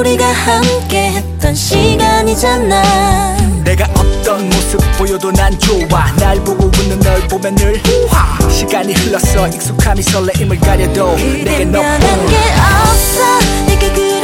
우리가 함께 했던 시간이잖아. 내가 어떤 모습 보여도 난 좋아. 날 보고 웃는 널 보면 늘 우와. 시간이 흘렀어 익숙함이 설레임을 가려도 내게 그댄 너뿐. 변한 게 없어. 내가